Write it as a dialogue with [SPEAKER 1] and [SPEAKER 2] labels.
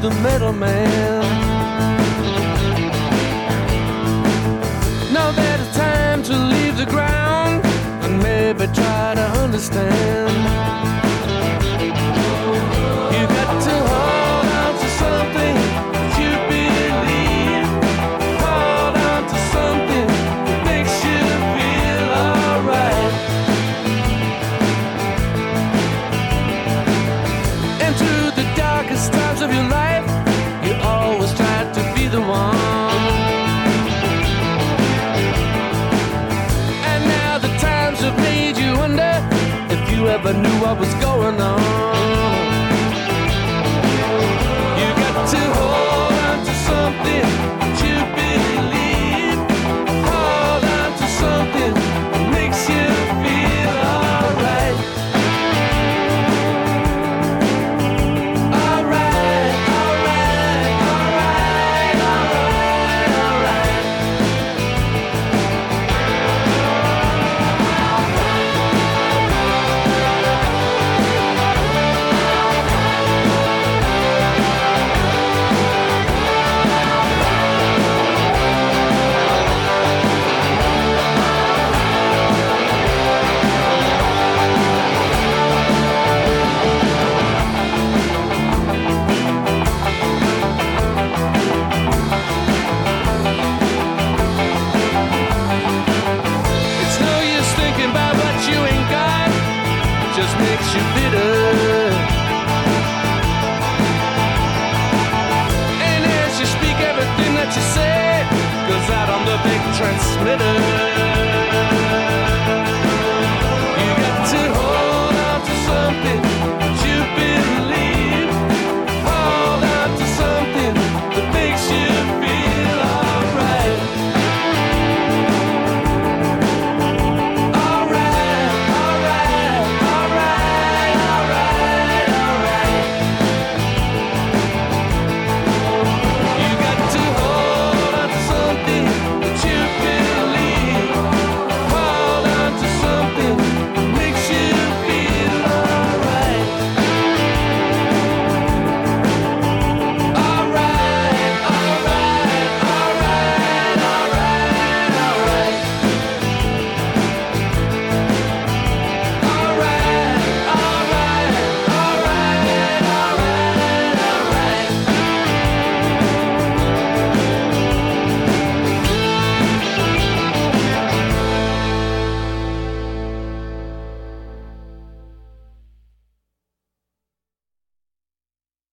[SPEAKER 1] the middleman. Now that it's time to leave the ground and maybe try to understand. You got to hold on to something that you believe. Hold on to something that makes you feel alright. And through the darkest times of your life, you always try to be the one. And now the times have made you wonder if you ever knew what was going on. You got to hold on to something that you believe. Hold on to something that makes you feel alright. Alright, alright, alright, alright, alright. It's no use thinking about what you ain't got, just makes you bitter. And as you speak, everything that you say goes out on the big transmitter.